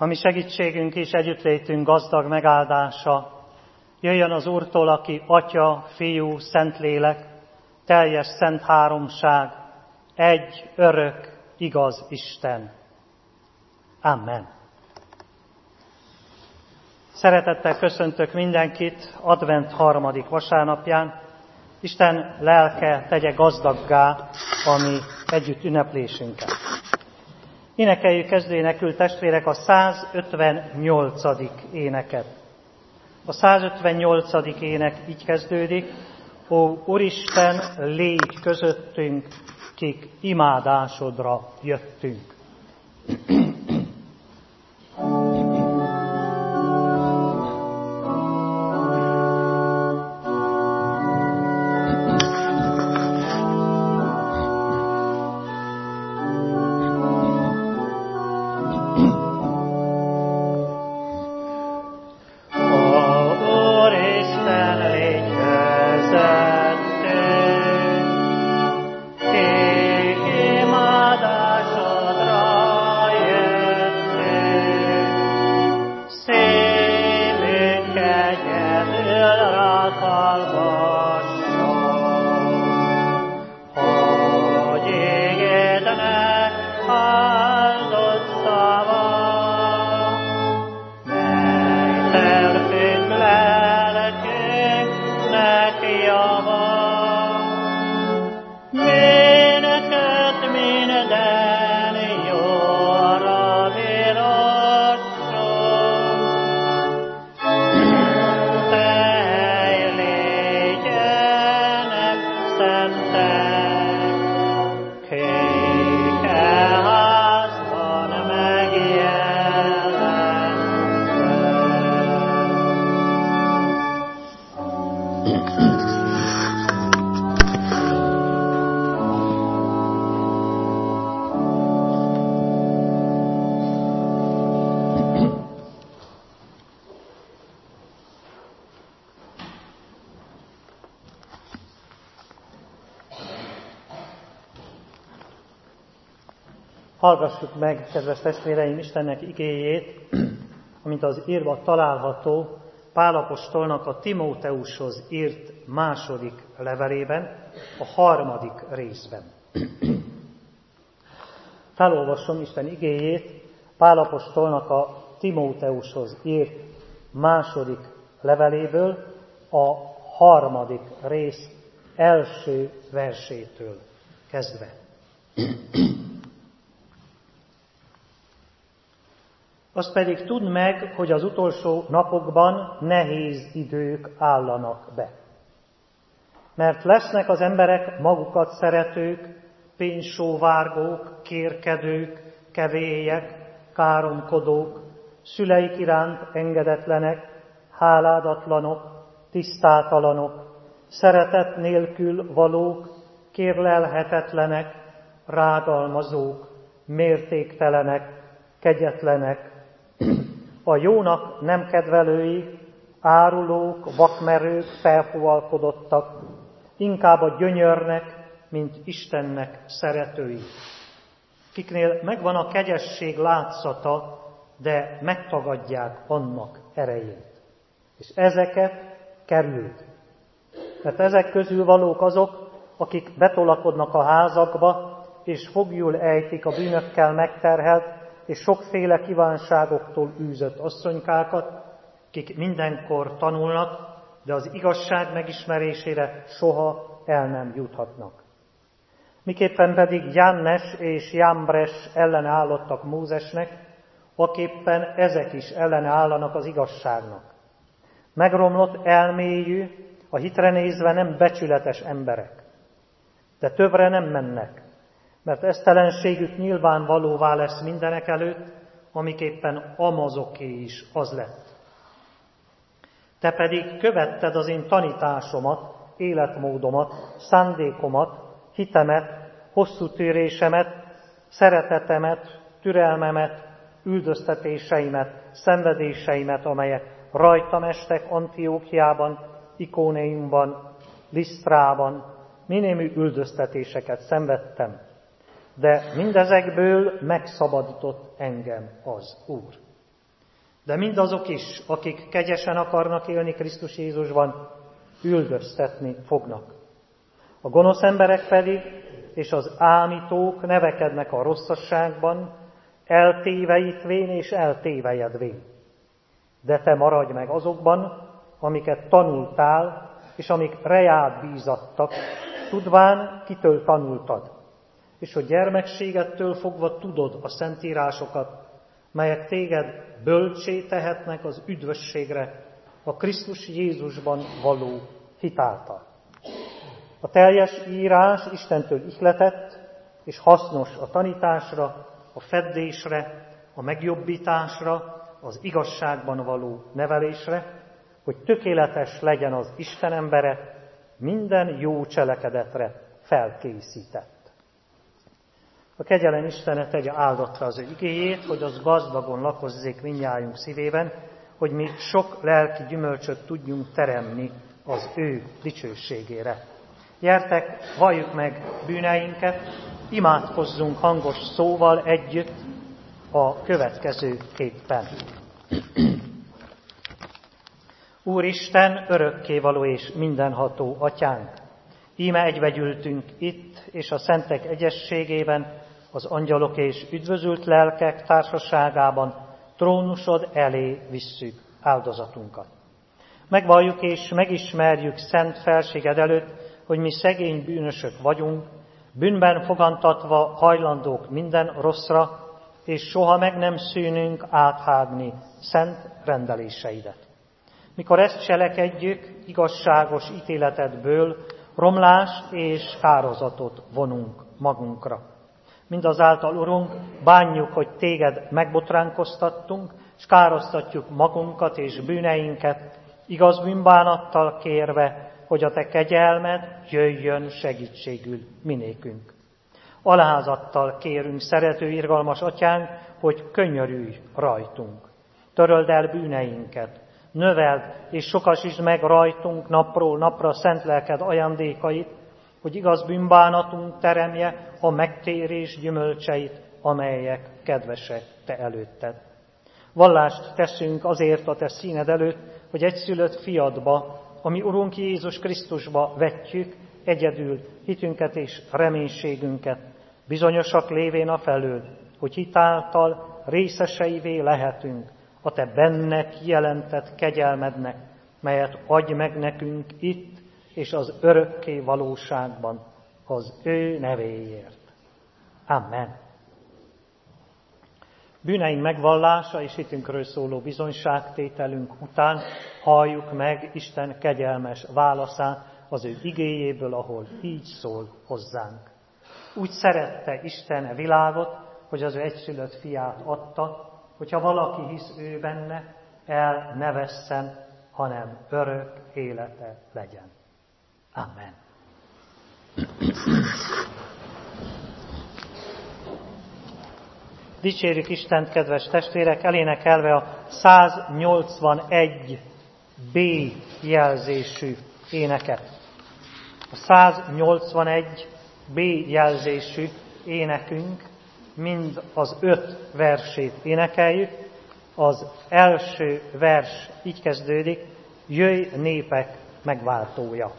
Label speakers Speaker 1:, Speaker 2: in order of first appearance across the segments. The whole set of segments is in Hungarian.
Speaker 1: A mi segítségünk és együttlétünk gazdag megáldása jöjjön az Úrtól, aki Atya, Fiú, Szentlélek, teljes szent háromság, egy örök, igaz Isten. Amen. Szeretettel köszöntök mindenkit advent 3. vasárnapján. Isten lelke tegye gazdaggá a mi együtt ünneplésünket. Énekeljük kezdőénekül, testvérek, a 158. éneket. A 158. ének így kezdődik: Ó Úristen, légy közöttünk, kik imádásodra jöttünk. Hallgassuk meg, kedves testvéreim, Istennek igéjét, amint az írva található Pál apostolnak a Timóteushoz írt 2. levelében, a 3. részben. Felolvasom Isten igéjét Pál apostolnak a Timóteushoz írt 2. leveléből, a 3. rész első versétől kezdve. Azt pedig tudd meg, hogy az utolsó napokban nehéz idők állanak be. Mert lesznek az emberek magukat szeretők, pénzsóvárgók, kérkedők, kevélyek, káromkodók, szüleik iránt engedetlenek, háládatlanok, tisztátalanok, szeretet nélkül valók, kérlelhetetlenek, rágalmazók, mértéktelenek, kegyetlenek, a jónak nem kedvelői, árulók, vakmerők, felfúvalkodottak, inkább a gyönyörnek, mint Istennek szeretői, kiknél megvan a kegyesség látszata, de megtagadják annak erejét. És ezeket kerüld. Mert ezek közül valók azok, akik betolakodnak a házakba, és foglyul ejtik a bűnökkel megterhelt, és sokféle kívánságoktól űzött asszonykákat, kik mindenkor tanulnak, de az igazság megismerésére soha el nem juthatnak. Miképpen pedig Jannes és Jambres ellene állottak Mózesnek, aképpen ezek is ellene állanak az igazságnak. Megromlott elméjű, a hitre nézve nem becsületes emberek, de többre nem mennek, mert esztelenségük nyilvánvalóvá lesz mindenek előtt, amiképpen amazoké is az lett. Te pedig követted az én tanításomat, életmódomat, szándékomat, hitemet, hosszú tűrésemet, szeretetemet, türelmemet, üldöztetéseimet, szenvedéseimet, amelyek rajtam estek Antiókiában, Ikóniumban, Lisztrában, minémű üldöztetéseket szenvedtem. De mindezekből megszabadított engem az Úr. De mindazok is, akik kegyesen akarnak élni Krisztus Jézusban, üldöztetni fognak. A gonosz emberek pedig és az ámítók nevekednek a rosszasságban, eltéveitvén és eltévejedvén. De te maradj meg azokban, amiket tanultál, és amik reád bízattak, tudván, kitől tanultad, és hogy gyermekségettől fogva tudod a szentírásokat, melyek téged bölcsé tehetnek az üdvösségre, a Krisztus Jézusban való hitáltal. A teljes írás Istentől ihletett, és hasznos a tanításra, a feddésre, a megjobbításra, az igazságban való nevelésre, hogy tökéletes legyen az Isten embere, minden jó cselekedetre felkészített. A kegyelem Istene tegye áldottra az ő igéjét, hogy az gazdagon lakozzék mindnyájunk szívében, hogy mi sok lelki gyümölcsöt tudjunk teremni az ő dicsőségére. Gyertek, valljuk meg bűneinket, imádkozzunk hangos szóval együtt a következő képpen. Úristen, örökkévaló és mindenható Atyánk, íme egybegyűltünk itt, és a szentek egyességében, az angyalok és üdvözült lelkek társaságában trónusod elé visszük áldozatunkat. Megvalljuk és megismerjük szent felséged előtt, hogy mi szegény bűnösök vagyunk, bűnben fogantatva hajlandók minden rosszra, és soha meg nem szűnünk áthágni szent rendeléseidet. Mikor ezt cselekedjük, igazságos ítéletedből romlást és kározatot vonunk magunkra. Mindazáltal, Urunk, bánjuk, hogy téged megbotránkoztattunk, és károsztatjuk magunkat és bűneinket, igaz bűnbánattal kérve, hogy a te kegyelmed jöjjön segítségül minékünk. Alázattal kérünk, szerető, irgalmas Atyánk, hogy könyörülj rajtunk. Töröld el bűneinket, növeld és sokasítsd meg rajtunk napról napra szent lelked ajándékait, hogy igaz bűnbánatunk teremje a megtérés gyümölcseit, amelyek kedvesek te előtted. Vallást teszünk azért a te színed előtt, hogy egyszülött fiadba, ami Urunk Jézus Krisztusba vetjük egyedül hitünket és reménységünket, bizonyosak lévén afelől, hogy hitáltal részeseivé lehetünk a te benne kijelentett kegyelmednek, melyet adj meg nekünk itt és az örökké valóságban az ő nevéért. Amen. Bűneink megvallása és hitünkről szóló bizonyságtételünk után halljuk meg Isten kegyelmes válaszát az ő igéjéből, ahol így szól hozzánk. Úgy szerette Isten a világot, hogy az ő egyszülött fiát adta, hogyha valaki hisz ő benne, el ne vesszen, hanem örök élete legyen. Amen. Dicsérjük Istent, kedves testvérek, elénekelve a 181B jelzésű éneket. A 181B jelzésű énekünk mind az 5 versét énekeljük. Az első vers így kezdődik: Jöjj népek megváltója.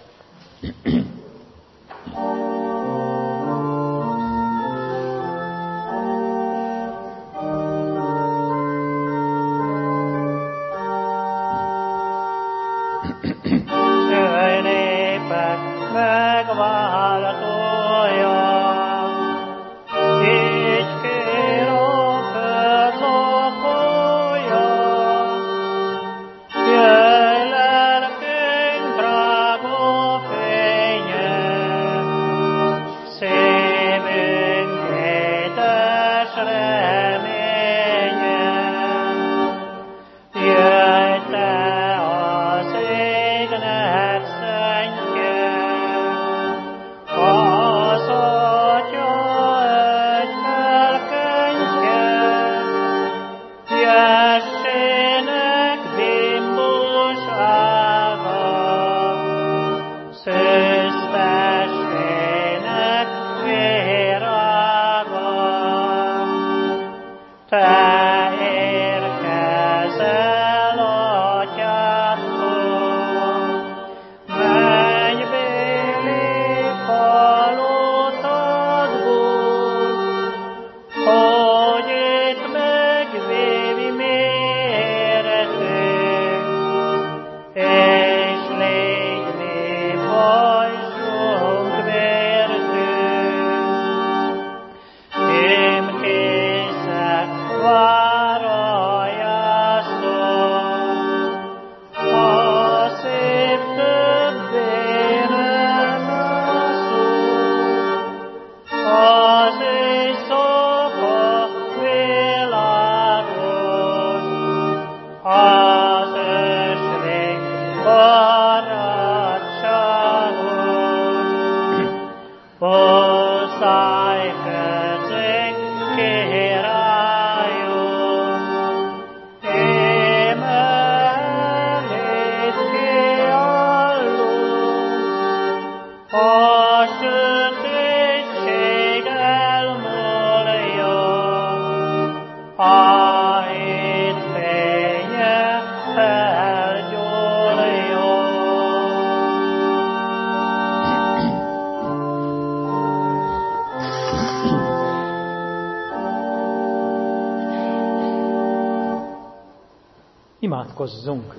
Speaker 1: Imádkozzunk!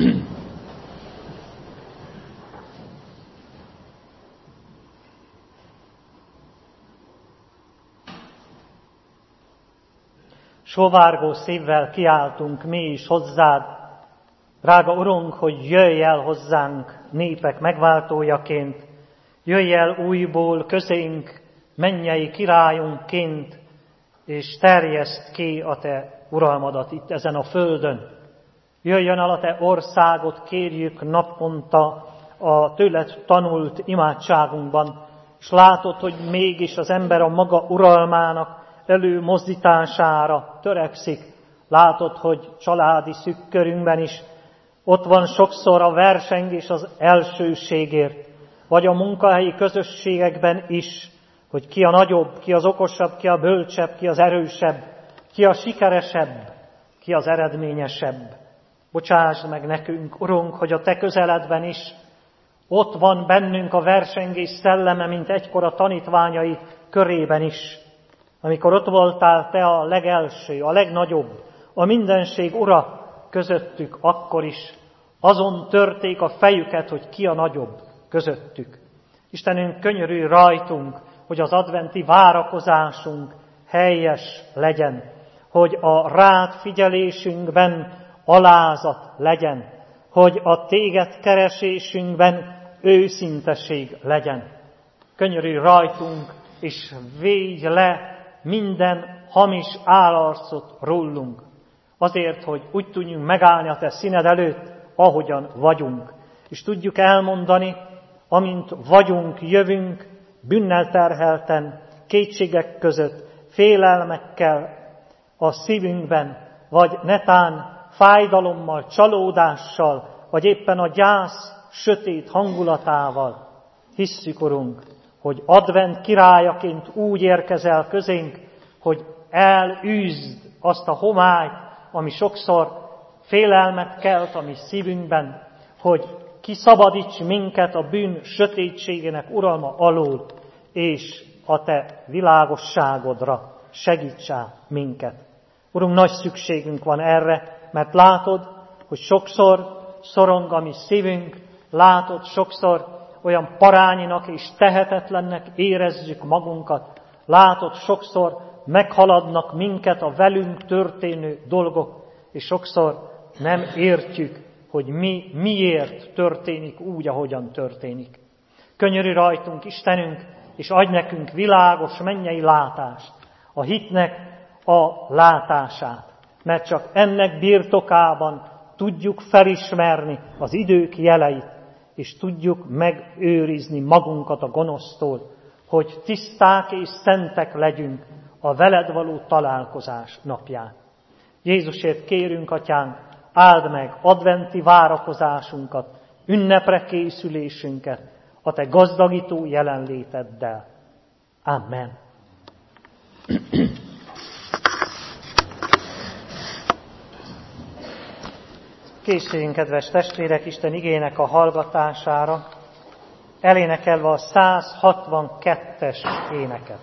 Speaker 1: Sóvárgó szívvel kiáltunk mi is hozzád, drága Urunk, hogy jöjj el hozzánk népek megváltójaként, jöjj el újból közénk mennyei királyunkként, és terjeszd ki a te uralmadat itt ezen a földön. Jöjjön el a te országot, kérjük naponta a tőled tanult imádságunkban, és látod, hogy mégis az ember a maga uralmának előmozdítására törekszik. Látod, hogy családi szűk körünkben is ott van sokszor a versengés az elsőségért, vagy a munkahelyi közösségekben is, hogy ki a nagyobb, ki az okosabb, ki a bölcsebb, ki az erősebb, ki a sikeresebb, ki az eredményesebb. Bocsásd meg nekünk, Urunk, hogy a te közeledben is ott van bennünk a versengés szelleme, mint egykor a tanítványai körében is. Amikor ott voltál te a legelső, a legnagyobb, a mindenség ura közöttük, akkor is azon törték a fejüket, hogy ki a nagyobb közöttük. Istenünk, könyörülj rajtunk, hogy az adventi várakozásunk helyes legyen, hogy a rád figyelésünkben alázat legyen, hogy a téged keresésünkben őszinteség legyen. Könyörülj rajtunk, és védj le minden hamis állarcot rólunk, azért, hogy úgy tudjunk megállni a te színed előtt, ahogyan vagyunk, és tudjuk elmondani, amint vagyunk, jövünk, bűnnel terhelten, kétségek között, félelmekkel a szívünkben, vagy netán fájdalommal, csalódással, vagy éppen a gyász sötét hangulatával. Hisszük, Urunk, hogy advent királyaként úgy érkezel közénk, hogy elűzd azt a homályt, ami sokszor félelmet kelt a mi szívünkben, hogy kiszabadíts minket a bűn sötétségének uralma alól, és a te világosságodra segítsál minket. Urunk, nagy szükségünk van erre, mert látod, hogy sokszor szorong a mi szívünk, látod, sokszor olyan parányinak és tehetetlennek érezzük magunkat, látod, sokszor meghaladnak minket a velünk történő dolgok, és sokszor nem értjük, hogy miért történik úgy, ahogyan történik. Könyörülj rajtunk, Istenünk, és adj nekünk világos mennyei látást, a hitnek a látását, mert csak ennek birtokában tudjuk felismerni az idők jeleit, és tudjuk megőrizni magunkat a gonosztól, hogy tiszták és szentek legyünk a veled való találkozás napján. Jézusért kérünk, Atyánk, áld meg adventi várakozásunkat, ünnepre készülésünket a te gazdagító jelenléteddel. Amen. Készüljünk, kedves testvérek, Isten igének a hallgatására, elénekelve a 162-es éneket.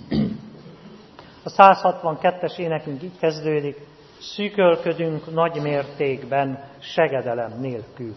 Speaker 1: A 162-es énekünk így kezdődik: szűkölködünk nagy mértékben, segedelem nélkül.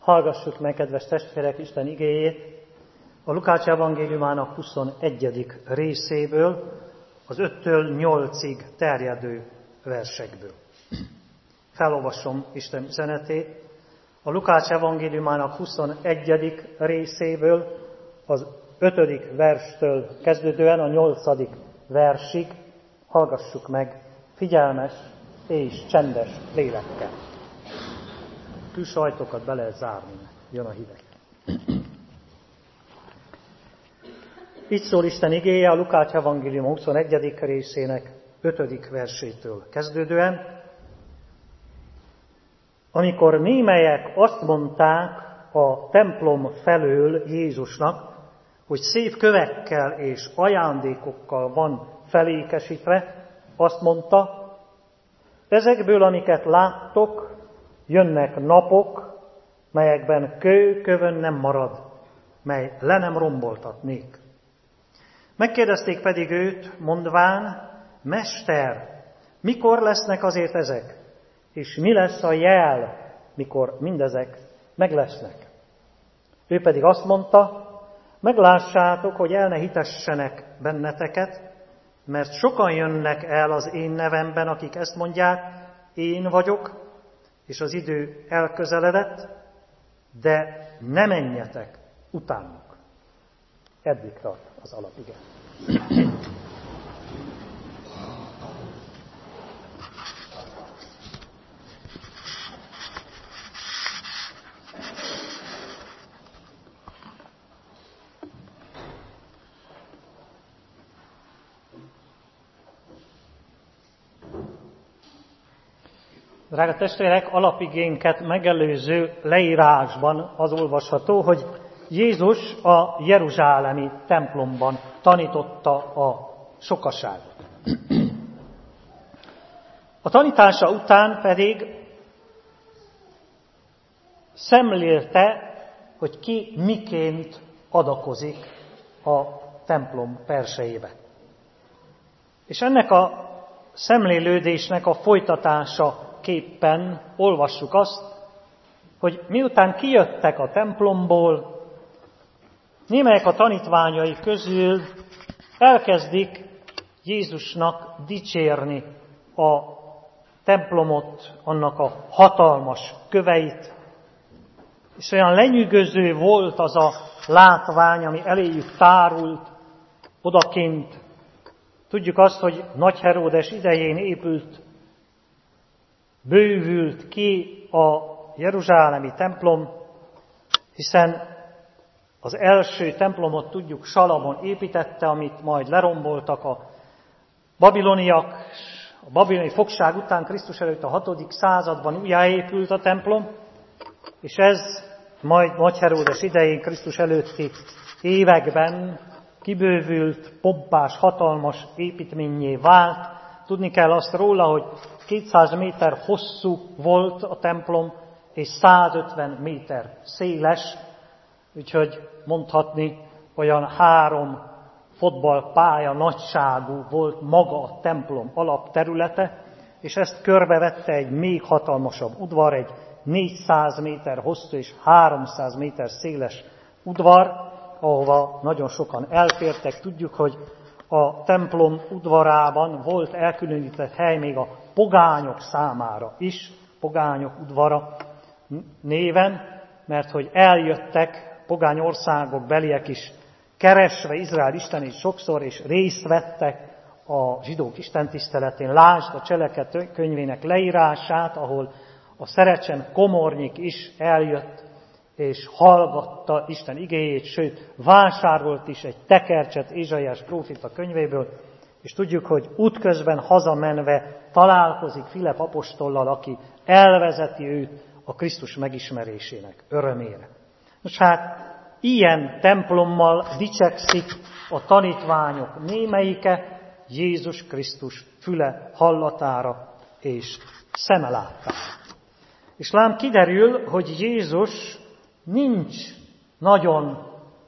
Speaker 1: Hallgassuk meg, kedves testvérek, Isten igéjét a Lukács evangéliumának 21. részéből, az 5-től 8-ig terjedő versekből. Felolvasom Isten üzenetét a Lukács evangéliumának 21. részéből, az 5. verstől kezdődően a 8. versig. Hallgassuk meg figyelmes és csendes lélekkel. Külső ajtókat be lehet zárni, jön a hideg. Így szól Isten igéje a Lukács evangélium 21. részének 5. versétől kezdődően. Amikor némelyek azt mondták a templom felől Jézusnak, hogy szép kövekkel és ajándékokkal van felékesítve, azt mondta, ezekből, amiket láttok, jönnek napok, melyekben kő kövön nem marad, mely le nem romboltatnék. Megkérdezték pedig őt, mondván, Mester, mikor lesznek azért ezek, és mi lesz a jel, mikor mindezek meg lesznek? Ő pedig azt mondta, meglássátok, hogy el ne hitessenek benneteket, mert sokan jönnek el az én nevemben, akik ezt mondják, én vagyok, és az idő elközeledett, de ne menjetek utánuk. Eddig tart az alapige. Drága testvérek, alapigénket megelőző leírásban az olvasható, hogy Jézus a jeruzsálemi templomban tanította a sokaságot. A tanítása után pedig szemlélte, hogy ki miként adakozik a templom persejébe. És ennek a szemlélődésnek a folytatása képpen olvassuk azt, hogy miután kijöttek a templomból, némelyek a tanítványai közül elkezdik Jézusnak dicsérni a templomot, annak a hatalmas köveit, és olyan lenyűgöző volt az a látvány, ami eléjük tárult odakint. Tudjuk azt, hogy Nagy Heródes idején bővült ki a jeruzsálemi templom, hiszen az első templomot tudjuk Salamon építette, amit majd leromboltak a babiloniak. A babiloni fogság után Krisztus előtt a 6. században újjáépült a templom, és ez majd Nagy Heródes idején Krisztus előtti években kibővült, pompás, hatalmas építménnyé vált. Tudni kell azt róla, hogy 200 méter hosszú volt a templom, és 150 méter széles, úgyhogy mondhatni, olyan 3 fotballpálya nagyságú volt maga a templom alapterülete, és ezt körbevette egy még hatalmasabb udvar, egy 400 méter hosszú és 300 méter széles udvar, ahova nagyon sokan elfértek. Tudjuk, hogy a templom udvarában volt elkülönített hely még a pogányok számára is, pogányok udvara néven, mert hogy eljöttek pogány országok beliek is keresve Izrael istenét sokszor, és részt vettek a zsidók istentiszteletén. Lásd a Cselekedet könyvének leírását, ahol a Szerecsen komornyik is eljött, és hallgatta Isten igéjét, sőt, vásárolt is egy tekercset Ézsaiás próféta könyvéből, és tudjuk, hogy útközben hazamenve találkozik Filip apostollal, aki elvezeti őt a Krisztus megismerésének örömére. Nos hát, ilyen templommal dicsekszik a tanítványok némelyike Jézus Krisztus füle hallatára és szeme láttára. És lám kiderül, hogy Jézus nincs nagyon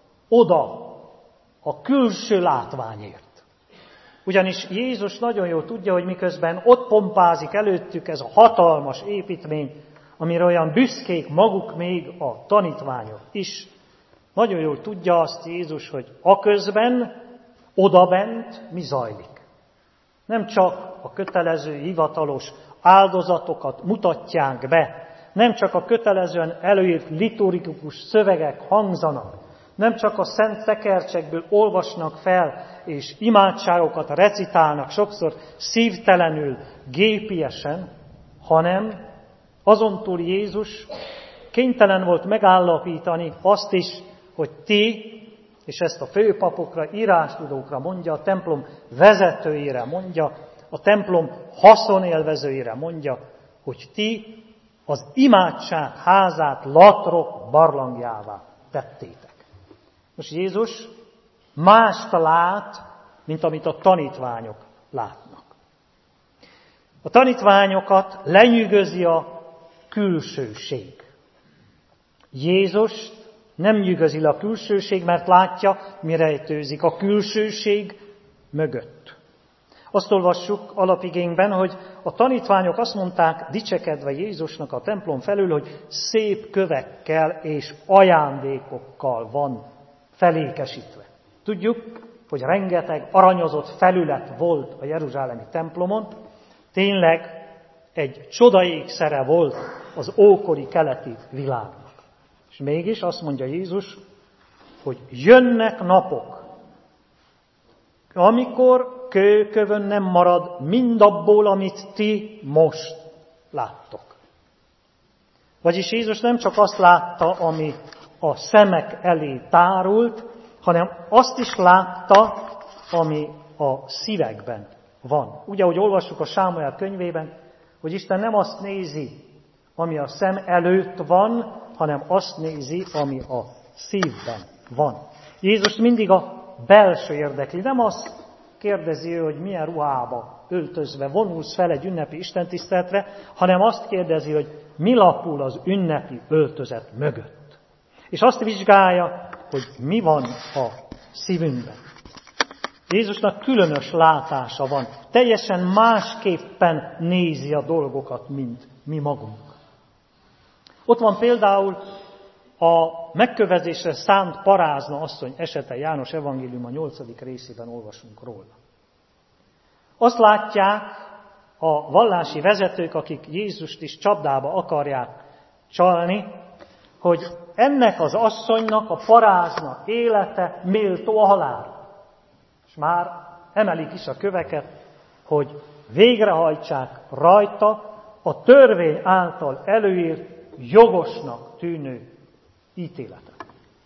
Speaker 1: oda a külső látványért. Ugyanis Jézus nagyon jól tudja, hogy miközben ott pompázik előttük ez a hatalmas építmény, amire olyan büszkék maguk még a tanítványok is. Nagyon jól tudja azt Jézus, hogy aközben, odabent mi zajlik. Nem csak a kötelező, hivatalos áldozatokat mutatják be, nem csak a kötelezően előírt liturgikus szövegek hangzanak, nem csak a szent tekercsekből olvasnak fel, és imádságokat recitálnak, sokszor szívtelenül, gépiesen, hanem azon túl Jézus kénytelen volt megállapítani azt is, hogy ti, és ezt a főpapokra, írástudókra mondja, a templom vezetőire mondja, a templom haszonélvezőire mondja, hogy ti az imádság házát latrok barlangjává tettétek. Most Jézus mást lát, mint amit a tanítványok látnak. A tanítványokat lenyűgözi a külsőség. Jézus nem nyűgözi a külsőség, mert látja, mi rejtőzik a külsőség mögött. Azt olvassuk alapigényben, hogy a tanítványok azt mondták, dicsekedve Jézusnak a templom felül, hogy szép kövekkel és ajándékokkal van felékesítve. Tudjuk, hogy rengeteg aranyozott felület volt a jeruzsálemi templomon, tényleg egy csodaékszere volt az ókori keleti világnak. És mégis azt mondja Jézus, hogy jönnek napok, amikor kőkövön nem marad mindabból, amit ti most láttok. Vagyis Jézus nem csak azt látta, ami a szemek elé tárult, hanem azt is látta, ami a szívekben van. Ugye, ahogy olvassuk a Sámuel könyvében, hogy Isten nem azt nézi, ami a szem előtt van, hanem azt nézi, ami a szívben van. Jézus mindig a belső érdekli. Nem azt kérdezi ő, hogy milyen ruhába öltözve vonulsz fel egy ünnepi istentiszteletre, hanem azt kérdezi, hogy mi lapul az ünnepi öltözet mögött. És azt vizsgálja, hogy mi van a szívünkben. Jézusnak különös látása van. Teljesen másképpen nézi a dolgokat, mint mi magunk. Ott van például a megkövezésre szánt parázna asszony esete, János evangélium a 8. részében olvasunk róla. Azt látják a vallási vezetők, akik Jézust is csapdába akarják csalni, hogy ennek az asszonynak a parázna élete méltó a halálra. És már emelik is a köveket, hogy végrehajtsák rajta a törvény által előírt jogosnak tűnő ítéletet.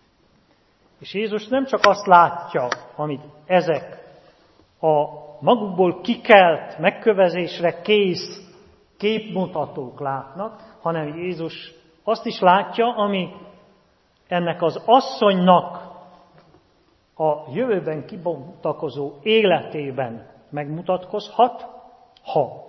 Speaker 1: És Jézus nem csak azt látja, amit ezek a magukból kikelt, megkövezésre kész képmutatók látnak, hanem Jézus azt is látja, ami ennek az asszonynak a jövőben kibontakozó életében megmutatkozhat, ha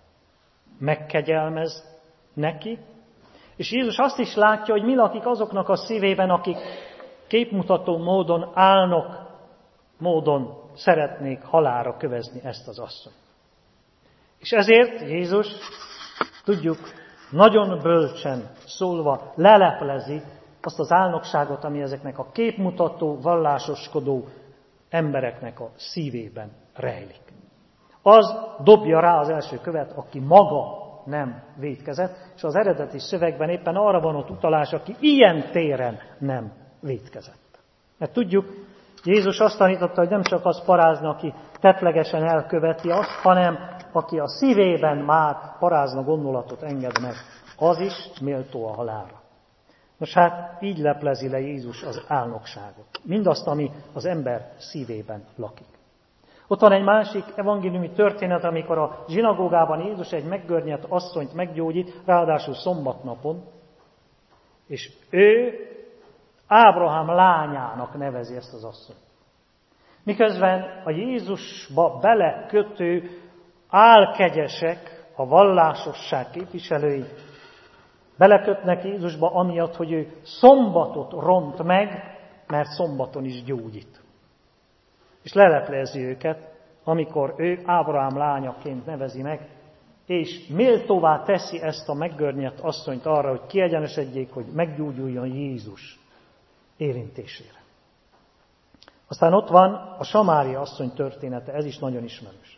Speaker 1: megkegyelmez neki. És Jézus azt is látja, hogy mi lakik azoknak a szívében, akik képmutató módon, álnok módon szeretnék halálra kövezni ezt az asszonyt. És ezért Jézus, tudjuk, nagyon bölcsen szólva leleplezi azt az álnokságot, ami ezeknek a képmutató, vallásoskodó embereknek a szívében rejlik. Az dobja rá az első követ, aki maga nem vétkezett, és az eredeti szövegben éppen arra van ott utalás, aki ilyen téren nem vétkezett. Mert tudjuk, Jézus azt tanította, hogy nem csak az parázna, aki tettlegesen elköveti azt, hanem aki a szívében már parázna gondolatot enged meg, az is méltó a halálra. Nos hát így leplezi le Jézus az álnokságot. Mindazt, ami az ember szívében lakik. Ott van egy másik evangéliumi történet, amikor a zsinagógában Jézus egy meggörnyedt asszonyt meggyógyít, ráadásul szombatnapon, és ő Ábrahám lányának nevezi ezt az asszonyt. Miközben a Jézusba belekötő álkegyesek, a vallásosság képviselői belekötnek Jézusba amiatt, hogy ő szombatot ront meg, mert szombaton is gyógyít. És leleplezi őket, amikor ő Ábrahám lányaként nevezi meg, és méltóvá teszi ezt a meggörnyedt asszonyt arra, hogy kiegyenesedjék, hogy meggyógyuljon Jézus érintésére. Aztán ott van a Samária asszony története, ez is nagyon ismerős.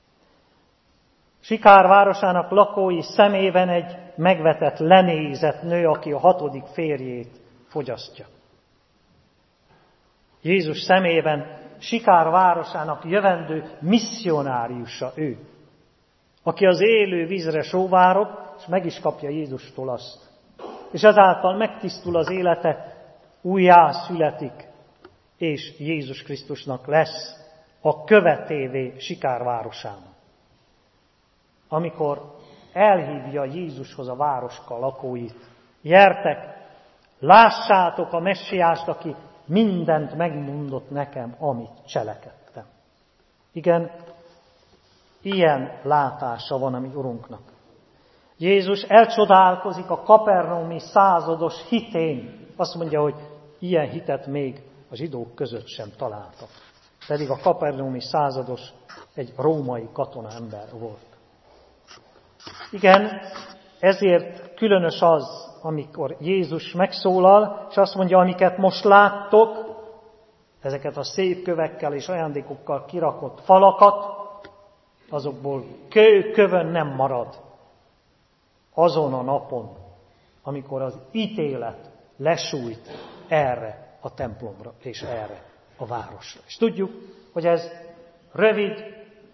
Speaker 1: Sikár városának lakói szemében egy megvetett, lenézett nő, aki a 6. férjét fogyasztja. Jézus szemében Sikár városának jövendő misszionáriusa ő, aki az élő vízre sóvárog, és meg is kapja Jézustól azt. És ezáltal megtisztul az élete, újjá születik, és Jézus Krisztusnak lesz a követévé Sikár városában. Amikor elhívja Jézushoz a városka lakóit, gyertek, lássátok a messiást, aki mindent megmondott nekem, amit cselekedtem. Igen, ilyen látása van a mi Urunknak. Jézus elcsodálkozik a kapernaumi százados hitén. Azt mondja, hogy ilyen hitet még a zsidók között sem találtak. Pedig a kapernaumi százados egy római katonaember volt. Igen, ezért különös az, amikor Jézus megszólal, és azt mondja, amiket most láttok, ezeket a szép kövekkel és ajándékokkal kirakott falakat, azokból kövön nem marad azon a napon, amikor az ítélet lesújt erre a templomra és erre a városra. És tudjuk, hogy ez rövid,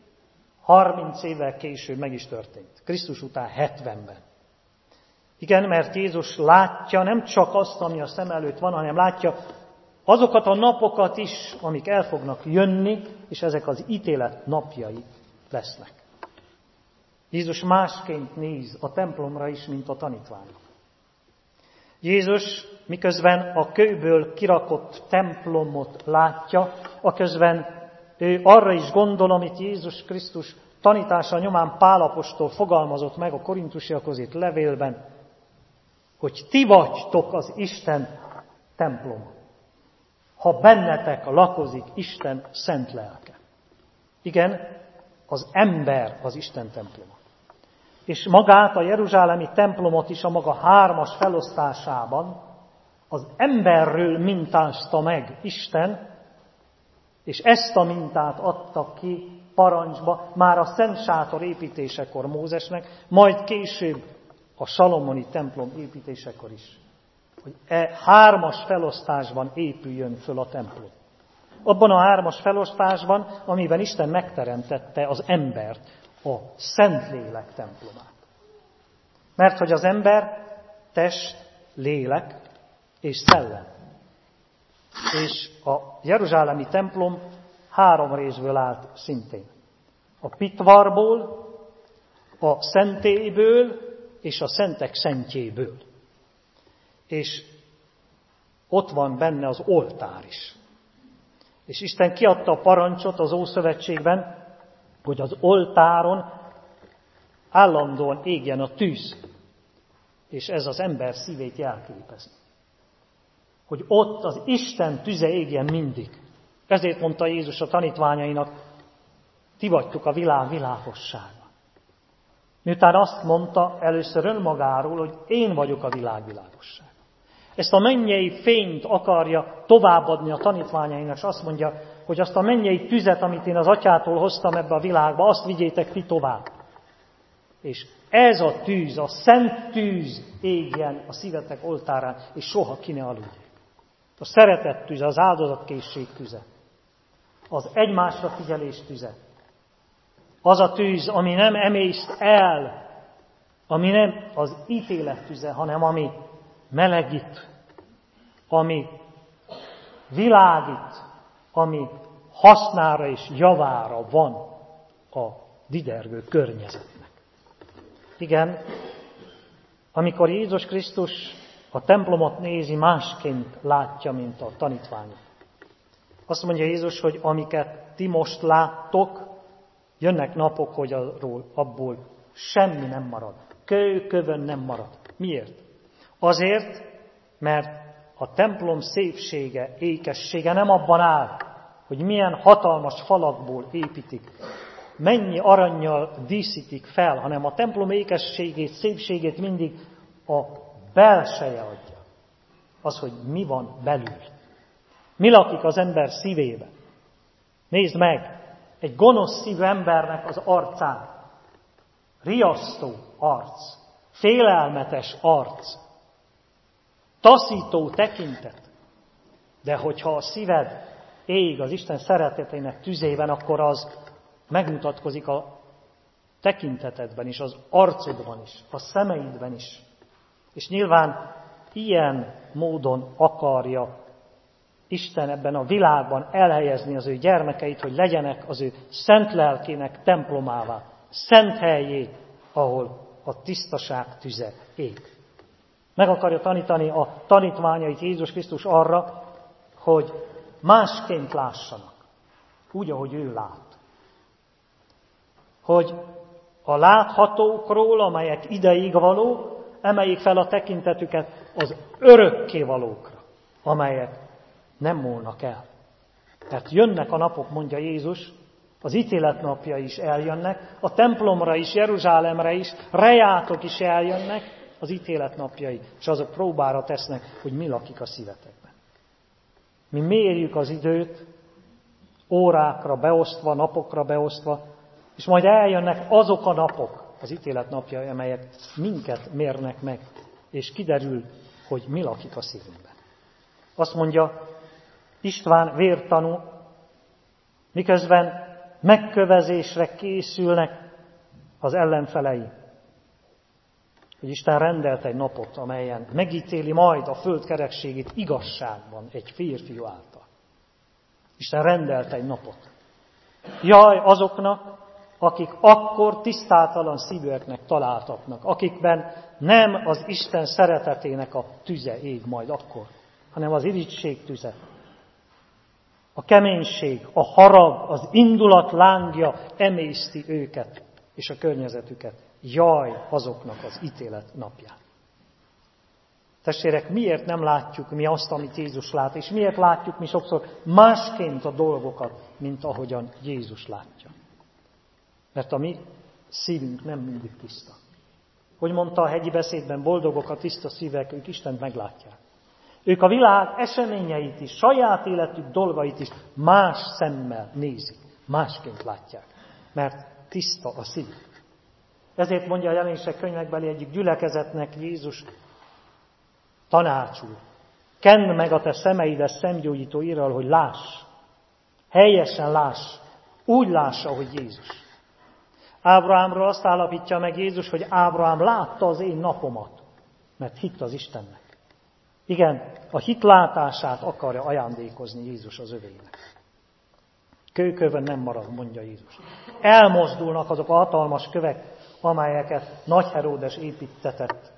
Speaker 1: 30 évvel később meg is történt. Krisztus után 70-ben. Igen, mert Jézus látja nem csak azt, ami a szem előtt van, hanem látja azokat a napokat is, amik el fognak jönni, és ezek az ítélet napjai lesznek. Jézus másként néz a templomra is, mint a tanítványok. Jézus miközben a kőből kirakott templomot látja, aközben ő arra is gondol, amit Jézus Krisztus tanítása nyomán Pál apostol fogalmazott meg a korintusiakhoz írt levélben, hogy ti vagytok az Isten temploma, ha bennetek lakozik Isten szent lelke. Igen, az ember az Isten temploma. És magát a jeruzsálemi templomot is a maga 3. felosztásában az emberről mintázta meg Isten, és ezt a mintát adta ki parancsba már a Szent Sátor építésekor Mózesnek, majd később a salomoni templom építésekor is. Hogy 3. felosztásban épüljön föl a templom. Abban a 3. felosztásban, amiben Isten megteremtette az embert, a Szentlélek templomát. Mert hogy az ember test, lélek és szellem. És a jeruzsálemi templom 3 részből állt szintén. A pitvarból, a szentélyből és a szentek szentjéből. És ott van benne az oltár is. És Isten kiadta a parancsot az Ószövetségben, hogy az oltáron állandóan égjen a tűz. És ez az ember szívét jelképezi. Hogy ott az Isten tüze égjen mindig. Ezért mondta Jézus a tanítványainak, ti vagytok a világ világossága. Miután azt mondta először önmagáról, hogy én vagyok a világ világossága. Ezt a mennyei fényt akarja továbbadni a tanítványainak, és azt mondja, hogy azt a mennyei tüzet, amit én az Atyától hoztam ebbe a világba, azt vigyétek ti tovább. És ez a tűz, a szent tűz égjen a szívetek oltárán, és soha ki ne aludjék. A szeretet tüze, az áldozatkészség tüze, az egymásra figyelés tüze. Az a tűz, ami nem emészt el, ami nem az ítélet tüze, hanem ami melegít, ami világít, ami hasznára és javára van a didergő környezetnek. Igen, amikor Jézus Krisztus a templomot nézi, másként látja, mint a tanítványok. Azt mondja Jézus, hogy amiket ti most láttok, jönnek napok, hogy abból semmi nem marad. Kövön nem marad. Miért? Azért, mert a templom szépsége, ékessége nem abban áll, hogy milyen hatalmas falakból építik, mennyi arannyal díszítik fel, hanem a templom ékességét, szépségét mindig a belseje adja. Az, hogy mi van belül. Mi lakik az ember szívébe. Nézd meg, egy gonosz szívű embernek az arcán. Riasztó arc, félelmetes arc, taszító tekintet. De hogyha a szíved ég az Isten szeretetének tüzében, akkor az megmutatkozik a tekintetedben is, az arcodban is, a szemeidben is. És nyilván ilyen módon akarja Isten ebben a világban elhelyezni az ő gyermekeit, hogy legyenek az ő szent lelkének templomává, szent helyé, ahol a tisztaság tüze ég. Meg akarja tanítani a tanítványait Jézus Krisztus arra, hogy másként lássanak, úgy, ahogy ő lát. Hogy a láthatókról, amelyek ideig való, emeljék fel a tekintetüket az örökkévalókra, amelyek nem múlnak el. Mert jönnek a napok, mondja Jézus, az ítélet napjai is eljönnek, a templomra is, Jeruzsálemre is, rejátok is eljönnek az ítélet napjai, és azok próbára tesznek, hogy mi lakik a szívetekben. Mi mérjük az időt, órákra beosztva, napokra beosztva, és majd eljönnek azok a napok, az ítélet napjai, amelyek minket mérnek meg, és kiderül, hogy mi lakik a szívünkben. Azt mondja István vértanú, miközben megkövezésre készülnek az ellenfelei, hogy Isten rendelt egy napot, amelyen megítéli majd a föld kerekségét igazságban egy férfiú által. Isten rendelt egy napot. Jaj azoknak, akik akkor tisztátalan szívűeknek találtatnak, akikben nem az Isten szeretetének a tüze ég majd akkor, hanem az irigység tüze. A keménység, a harag, az indulat lángja emészti őket és a környezetüket. Jaj azoknak az ítélet napján. Testvérek, miért nem látjuk mi azt, amit Jézus lát, és miért látjuk mi sokszor másként a dolgokat, mint ahogyan Jézus látja? Mert a mi szívünk nem mindig tiszta. Hogy mondta a hegyi beszédben, boldogok a tiszta szívek, ők Istent meglátják. Ők a világ eseményeit is, saját életük dolgait is más szemmel nézik, másként látják, mert tiszta a szívük. Ezért mondja a Jelenések könyvekbeli egyik gyülekezetnek Jézus tanácsul. Kend meg a te szemeidet szemgyógyító írral, hogy láss, helyesen láss, úgy láss, ahogy Jézus. Ábrahámról azt állapítja meg Jézus, hogy Ábrahám látta az én napomat, mert hitt az Istennek. Igen, a hit látását akarja ajándékozni Jézus az övének. Kőkövön nem marad, mondja Jézus. Elmozdulnak azok a hatalmas kövek, amelyeket Nagy Heródes építtetett.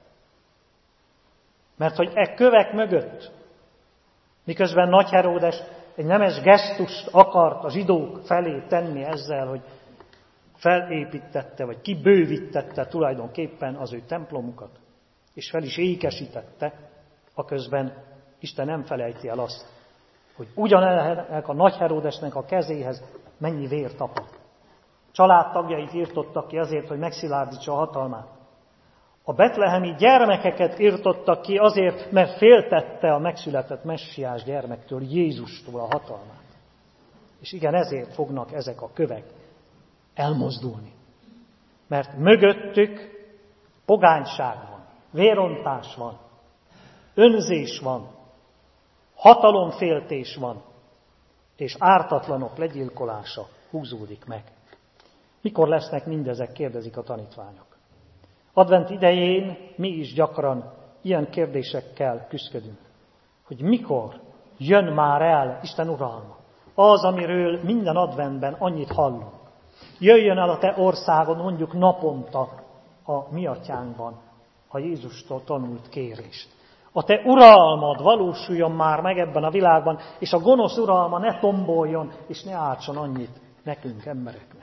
Speaker 1: Mert hogy e kövek mögött, miközben Nagy Heródes egy nemes gesztust akart a zsidók felé tenni ezzel, hogy felépítette, vagy kibővítette tulajdonképpen az ő templomukat, és fel is ékesítette, aközben Isten nem felejti el azt, hogy ugyanennek a Nagy Heródesnek a kezéhez mennyi vér tapad. Családtagjait írtottak ki azért, hogy megszilárdítsa a hatalmát. A betlehemi gyermekeket írtottak ki azért, mert féltette a megszületett messiás gyermektől, Jézustól a hatalmát. És igen, ezért fognak ezek a kövek elmozdulni. Mert mögöttük pogányság van, vérontás van, önzés van, hatalomféltés van, és ártatlanok legyilkolása húzódik meg. Mikor lesznek mindezek, kérdezik a tanítványok. Advent idején mi is gyakran ilyen kérdésekkel küszködünk, hogy mikor jön már el Isten uralma, az, amiről minden adventben annyit hallunk. Jöjjön el a te országod, mondjuk naponta a mi atyánkban a Jézustól tanult kérést. A te uralmad valósuljon már meg ebben a világban, és a gonosz uralma ne tomboljon, és ne ártson annyit nekünk, embereknek.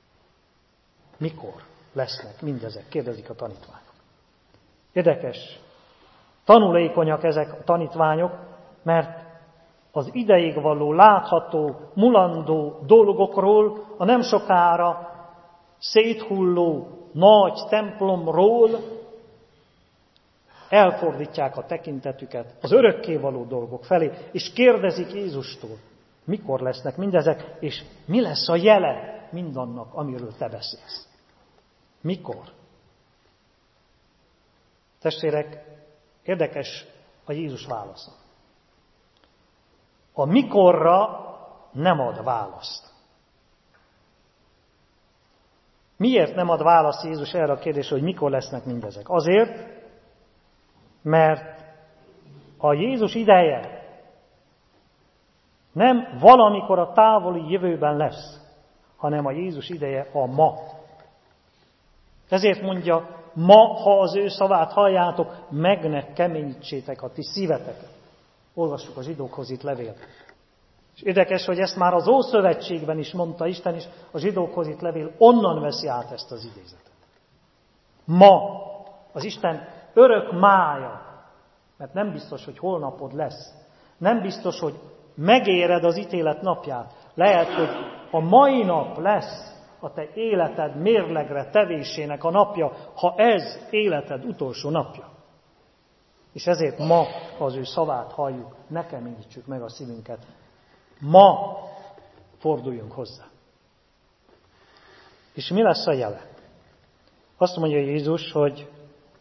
Speaker 1: Mikor lesznek mindezek? Kérdezik a tanítványok. Érdekes, tanulékonyak ezek a tanítványok, mert az ideig való, látható, mulandó dolgokról a nem sokára széthulló nagy templomról elfordítják a tekintetüket az örökkévaló dolgok felé, és kérdezik Jézustól, mikor lesznek mindezek, és mi lesz a jele mindannak, amiről te beszélsz. Mikor? Testvérek, érdekes a Jézus válasza. A mikorra nem ad választ. Miért nem ad választ Jézus erre a kérdésre, hogy mikor lesznek mindezek? Azért, mert a Jézus ideje nem valamikor a távoli jövőben lesz, hanem a Jézus ideje a ma. Ezért mondja, ma, ha az ő szavát halljátok, meg ne keményítsétek a ti szíveteket. Olvassuk a zsidókhoz itt levélt. És érdekes, hogy ezt már az Ószövetségben is mondta Isten, és a zsidókhoz itt levél onnan veszi át ezt az idézetet. Ma az Isten örök mája, mert nem biztos, hogy holnapod lesz. Nem biztos, hogy megéred az ítélet napját. Lehet, hogy a mai nap lesz a te életed mérlegre tevésének a napja, ha ez életed utolsó napja. És ezért ma, ha az ő szavát halljuk, ne keményítsük meg a szívünket. Ma forduljunk hozzá. És mi lesz a jele? Azt mondja Jézus, hogy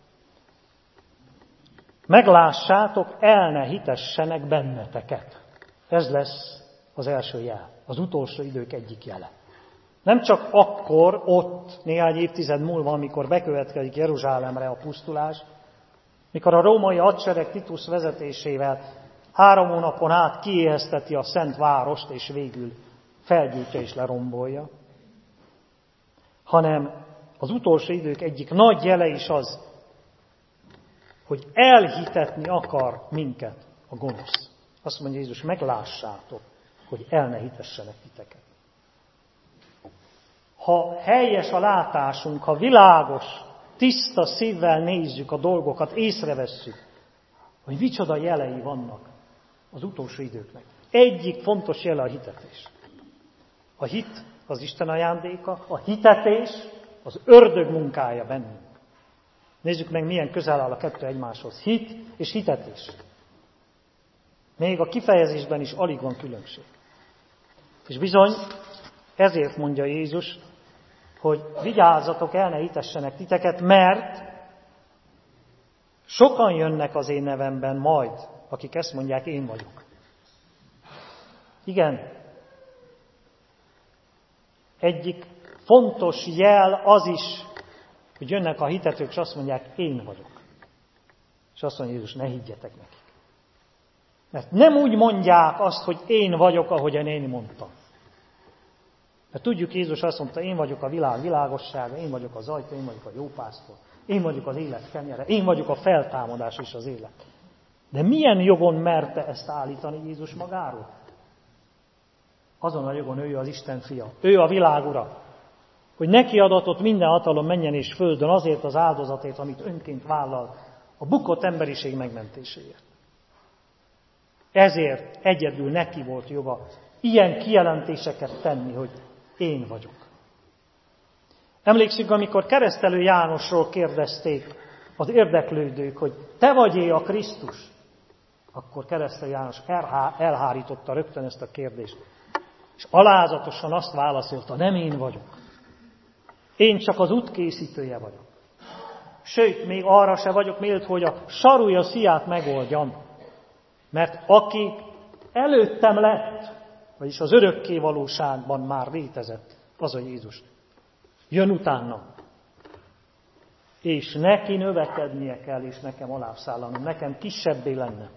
Speaker 1: meglássátok, el ne hitessenek benneteket. Ez lesz az első jel, az utolsó idők egyik jele. Nem csak akkor, ott, néhány évtized múlva, amikor bekövetkezik Jeruzsálemre a pusztulás, mikor a római hadsereg Titus vezetésével 3 hónapon át kiéhezteti a szent várost, és végül felgyújtja és lerombolja, hanem az utolsó idők egyik nagy jele is az, hogy elhitetni akar minket a gonosz. Azt mondja Jézus, meglássátok, hogy el ne hitessenek titeket. Ha helyes a látásunk, ha világos, tiszta szívvel nézzük a dolgokat, észrevesszük, hogy micsoda jelei vannak az utolsó időknek. Egyik fontos jele a hitetés. A hit az Isten ajándéka, a hitetés az ördög munkája bennünk. Nézzük meg, milyen közel áll a kettő egymáshoz. Hit és hitetés. Még a kifejezésben is alig van különbség. És bizony, ezért mondja Jézus, hogy vigyázzatok, el ne hitessenek titeket, mert sokan jönnek az én nevemben majd, akik ezt mondják, én vagyok. Igen, egyik fontos jel az is, hogy jönnek a hitetők, és azt mondják, én vagyok. És azt mondja Jézus, ne higgyetek nekik. Mert nem úgy mondják azt, hogy én vagyok, ahogyan én mondtam. Mert tudjuk, Jézus azt mondta, én vagyok a világ világossága, én vagyok az ajtó, én vagyok a jó pásztor, én vagyok az élet kenyere, én vagyok a feltámadás és az élet. De milyen jogon merte ezt állítani Jézus magáról? Azon a jogon ő az Isten fia, ő a világ ura, hogy neki adatott minden hatalom mennyen és földön azért az áldozatért, amit önként vállal a bukott emberiség megmentéséért. Ezért egyedül neki volt joga ilyen kijelentéseket tenni, hogy én vagyok. Emlékszünk, amikor Keresztelő Jánosról kérdezték az érdeklődők, hogy te vagy-e a Krisztus? Akkor Keresztelő János elhárította rögtön ezt a kérdést. És alázatosan azt válaszolta, nem én vagyok. Én csak az útkészítője vagyok. Sőt, még arra se vagyok méltó, hogy a sarúja szíját megoldjam. Mert aki előttem lett, vagyis az örökké valóságban már létezett, az a Jézus. Jön utána. És neki növekednie kell, és nekem alábbszállanom, nekem kisebbé lenne.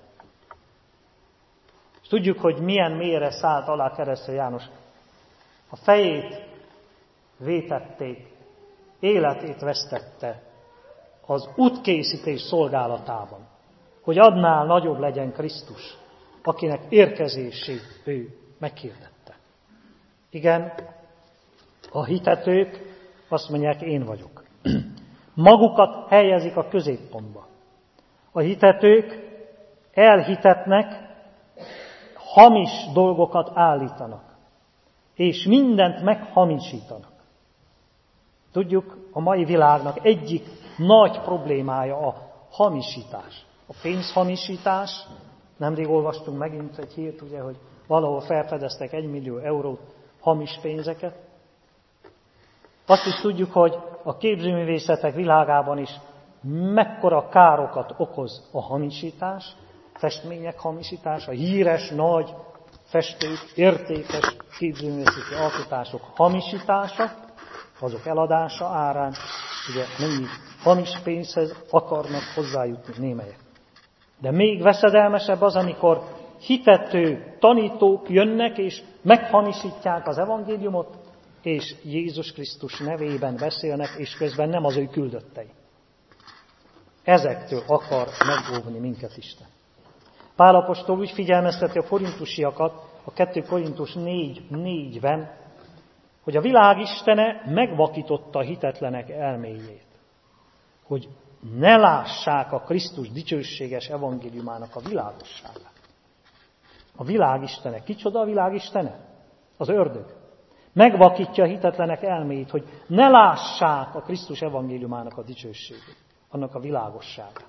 Speaker 1: És tudjuk, hogy milyen mélyre szállt alá Keresztelő János. A fejét vétették, életét vesztette az útkészítés szolgálatában, hogy annál nagyobb legyen Krisztus, akinek érkezését ő meghirdette. Igen, a hitetők azt mondják, én vagyok. Magukat helyezik a középpontba. A hitetők elhitetnek, hamis dolgokat állítanak, és mindent meghamisítanak. Tudjuk, a mai világnak egyik nagy problémája a hamisítás. A pénzhamisítás. Nemrég olvastunk megint egy hírt, ugye, hogy valahol felfedeztek 1 millió eurót hamis pénzeket. Azt is tudjuk, hogy a képzőművészetek világában is mekkora károkat okoz a hamisítás, festmények hamisítása, híres, nagy festők, értékes képzőművészeti alkotások hamisítása, azok eladása árán, ugye mennyi hamis pénzhez akarnak hozzájutni némelyek. De még veszedelmesebb az, amikor hitető tanítók jönnek, és meghamisítják az evangéliumot, és Jézus Krisztus nevében beszélnek, és közben nem az ő küldöttei. Ezektől akar megóvni minket Isten. Pál apostol úgy figyelmezteti a korintusiakat, a 2 Korintus 4:4-ben, hogy a világ istene megvakította a hitetlenek elméjét, hogy ne lássák a Krisztus dicsőséges evangéliumának a világosságát. A világ istene. Kicsoda a világ istene? Az ördög. Megvakítja a hitetlenek elméjét, hogy ne lássák a Krisztus evangéliumának a dicsőségét, annak a világosságát.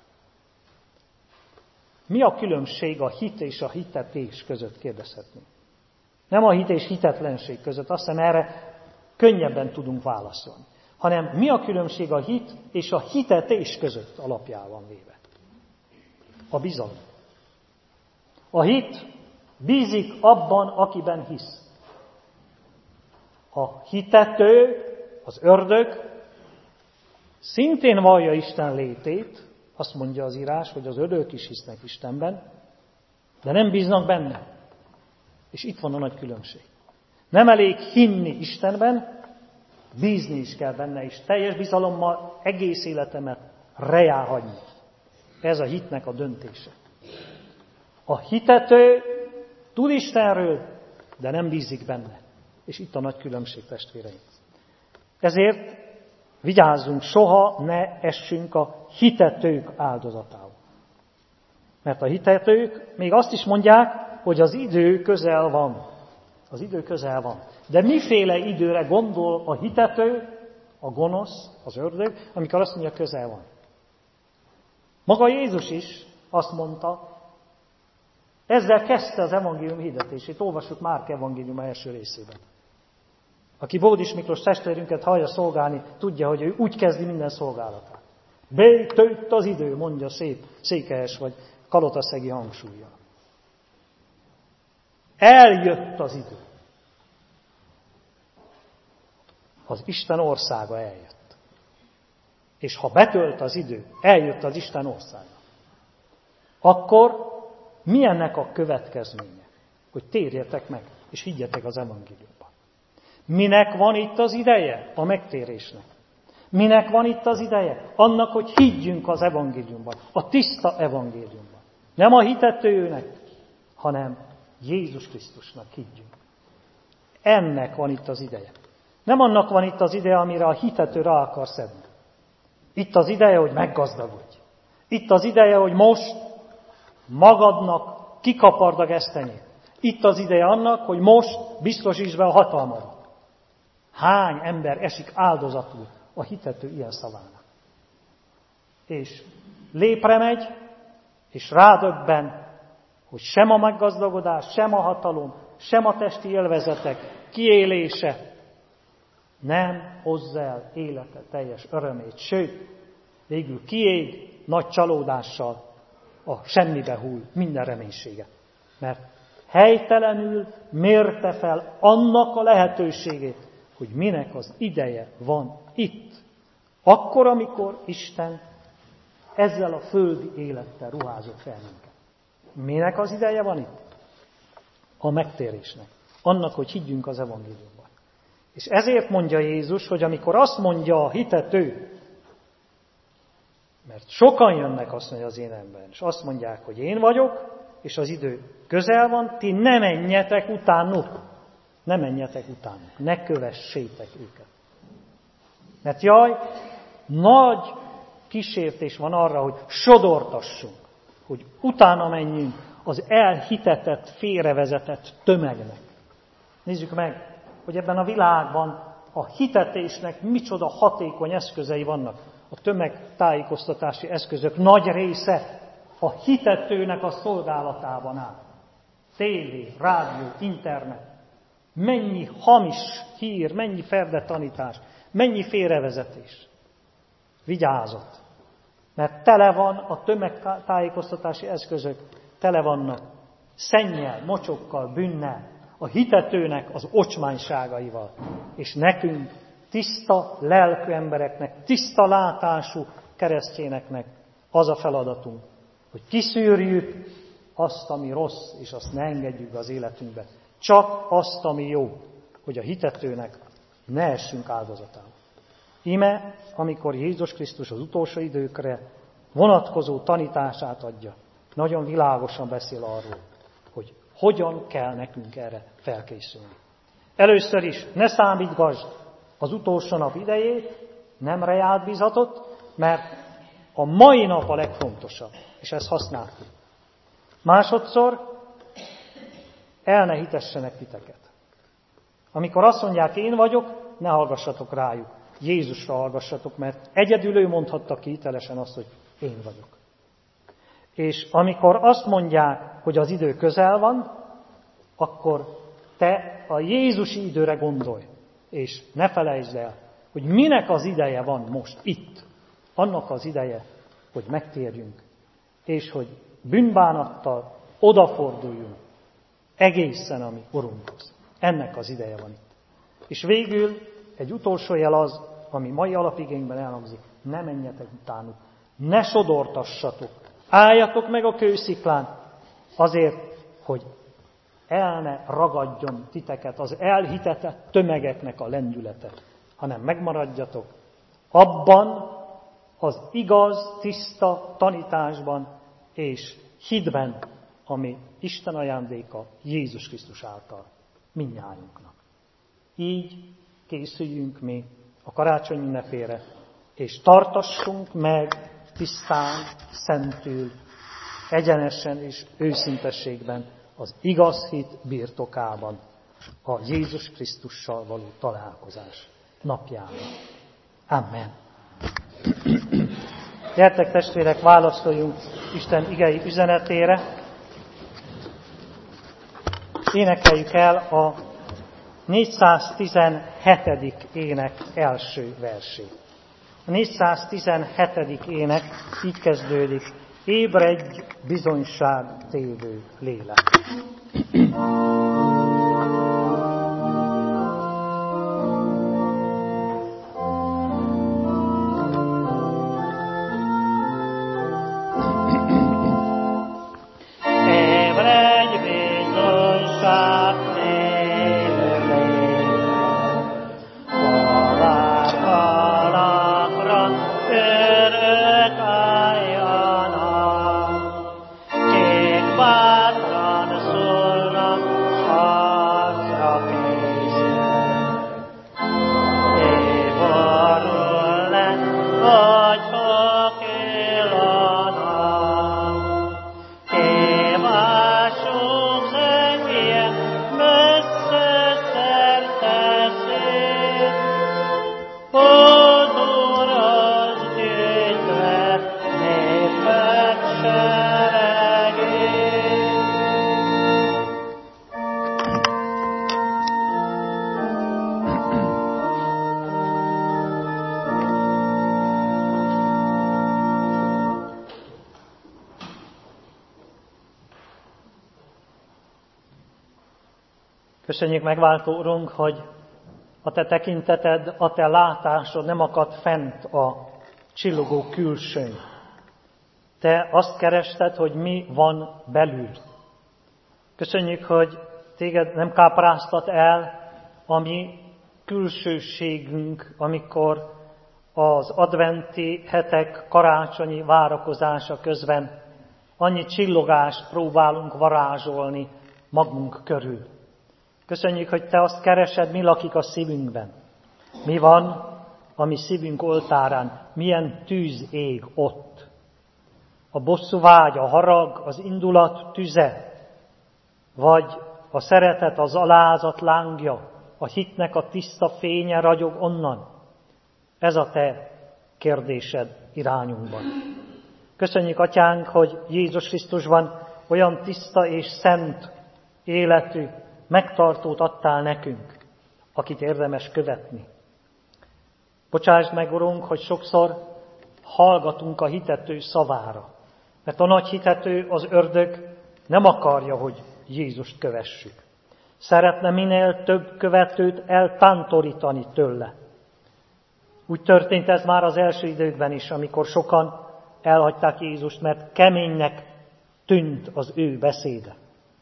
Speaker 1: Mi a különbség a hit és a hitetés között, kérdezhetnénk? Nem a hit és hitetlenség között, azt hiszem erre könnyebben tudunk válaszolni, hanem mi a különbség a hit és a hitetés között alapjában véve? A bizalom. A hit bízik abban, akiben hisz. A hitető, az ördög szintén vallja Isten létét, azt mondja az írás, hogy az ördögök is hisznek Istenben, de nem bíznak benne. És itt van a nagy különbség. Nem elég hinni Istenben, bízni is kell benne, és teljes bizalommal egész életemet rejá hagyni. Ez a hitnek a döntése. A hitető tud Istenről, de nem bízik benne. És itt a nagy különbség, testvéreim. Ezért vigyázzunk, soha ne essünk a hitetők áldozatául. Mert a hitetők még azt is mondják, hogy az idő közel van. Az idő közel van. De miféle időre gondol a hitető, a gonosz, az ördög, amikor azt mondja, közel van? Maga Jézus is azt mondta, ezzel kezdte az evangélium hirdetését. Olvassuk Márk evangélium első részében. Aki Bódis Miklós testvérünket hallja szolgálni, tudja, hogy ő úgy kezdi minden szolgálatát. Betört az idő, mondja szép székelyes vagy kalotaszegi hangsúllyal. Eljött az idő. Az Isten országa eljött. És ha betölt az idő, eljött az Isten országa, akkor mi ennek a következménye? Hogy térjetek meg, és higgyetek az evangéliumban. Minek van itt az ideje? A megtérésnek. Minek van itt az ideje? Annak, hogy higgyünk az evangéliumban, a tiszta evangéliumban. Nem a hitetőnek, hanem Jézus Krisztusnak higgyünk. Ennek van itt az ideje. Nem annak van itt az ideje, amire a hitető rá akar szedni. Itt az ideje, hogy meggazdagodj. Itt az ideje, hogy most magadnak kikapard a gesztenyét. Itt az ideje annak, hogy most biztosítsd be a hatalmadat. Hány ember esik áldozatul a hitető ilyen szavának? És lépre megy, és rádöbben, hogy sem a meggazdagodás, sem a hatalom, sem a testi élvezetek kiélése nem hozza el élete teljes örömét. Sőt, végül kiég nagy csalódással, a semmibe hull minden reménysége. Mert helytelenül mérte fel annak a lehetőségét, hogy minek az ideje van itt. Akkor, amikor Isten ezzel a földi élettel ruházott fel minket. Minek az ideje van itt? A megtérésnek. Annak, hogy higgyünk az evangéliumban. És ezért mondja Jézus, hogy amikor azt mondja a hitető, mert sokan jönnek, azt mondja az én emberem, és azt mondják, hogy én vagyok, és az idő közel van, ti ne menjetek utánuk. Ne menjetek utánuk, ne kövessétek őket. Mert jaj, nagy kísértés van arra, hogy sodortassunk, hogy utána menjünk az elhitetett, félrevezetett tömegnek. Nézzük meg, hogy ebben a világban a hitetésnek micsoda hatékony eszközei vannak. A tömegtájékoztatási eszközök nagy része a hitetőnek a szolgálatában áll. Tévé, rádió, internet. Mennyi hamis hír, mennyi ferde tanítás, mennyi félrevezetés. Vigyázat! Mert tele van a tömegtájékoztatási eszközök, tele vannak szennyel, mocsokkal, bűnnel, a hitetőnek az ocsmányságaival. És nekünk, tiszta lelkű embereknek, tiszta látású keresztényeknek az a feladatunk, hogy kiszűrjük azt, ami rossz, és azt ne engedjük az életünkbe. Csak azt, ami jó, hogy a hitetőnek ne essünk áldozatául. Íme, amikor Jézus Krisztus az utolsó időkre vonatkozó tanítását adja, nagyon világosan beszél arról, hogy hogyan kell nekünk erre felkészülni. Először is ne számítgasd az utolsó nap idejét, nem reált bizatot, mert a mai nap a legfontosabb, és ezt használtuk. Másodszor, el ne hitessenek titeket. Amikor azt mondják, én vagyok, ne hallgassatok rájuk. Jézusra hallgassatok, mert egyedül ő mondhatta ki hitelesen azt, hogy én vagyok. És amikor azt mondják, hogy az idő közel van, akkor te a Jézusi időre gondolj, és ne felejtsd el, hogy minek az ideje van most itt. Annak az ideje, hogy megtérjünk, és hogy bűnbánattal odaforduljunk egészen a mi Urunkhoz. Ennek az ideje van itt. És végül egy utolsó jel az, ami mai alapigényben elhangzik, ne menjetek utánuk, ne sodortassatok, álljatok meg a kősziklán, azért, hogy el ne ragadjon titeket az elhitetett tömegeknek a lendülete, hanem megmaradjatok abban az igaz, tiszta tanításban és hitben, ami Isten ajándéka Jézus Krisztus által mindnyájunknak. Így készüljünk mi a karácsony ünnepére, és tartassunk meg tisztán, szentül, egyenesen és őszintességben az igaz hit birtokában a Jézus Krisztussal való találkozás napjában. Amen. Gyertek testvérek, válaszoljunk Isten igei üzenetére. Énekeljük el a 417. ének első versét. A 417. ének így kezdődik: ébredj, bizonyság tévő lélek. Köszönjük, megváltó Urunk, hogy a Te tekinteted, a Te látásod nem akad fent a csillogó külsőn. Te azt kerested, hogy mi van belül. Köszönjük, hogy Téged nem kápráztat el a mi külsőségünk, amikor az adventi hetek karácsonyi várakozása közben annyi csillogást próbálunk varázsolni magunk körül. Köszönjük, hogy Te azt keresed, mi lakik a szívünkben. Mi van a mi szívünk oltárán, milyen tűz ég ott. A bosszúvágy, a harag, az indulat tüze, vagy a szeretet, az alázat lángja, a hitnek a tiszta fénye ragyog onnan. Ez a te kérdésed irányunkban. Köszönjük, Atyánk, hogy Jézus Krisztusban olyan tiszta és szent életű megtartót adtál nekünk, akit érdemes követni. Bocsásd meg, Urunk, hogy sokszor hallgatunk a hitető szavára, mert a nagy hitető, az ördög nem akarja, hogy Jézust kövessük. Szeretne minél több követőt eltántorítani tőle. Úgy történt ez már az első időkben is, amikor sokan elhagyták Jézust, mert keménynek tűnt az ő beszéde.